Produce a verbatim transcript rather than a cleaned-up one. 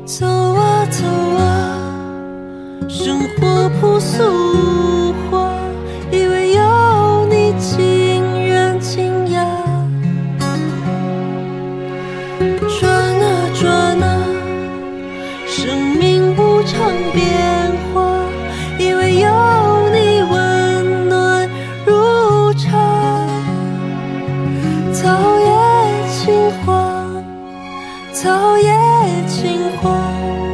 走啊走啊，生活朴素化，以为有你竟然惊讶。转啊转啊，生命无常变化，以为有你温暖如茶。草叶轻晃，草叶轻晃。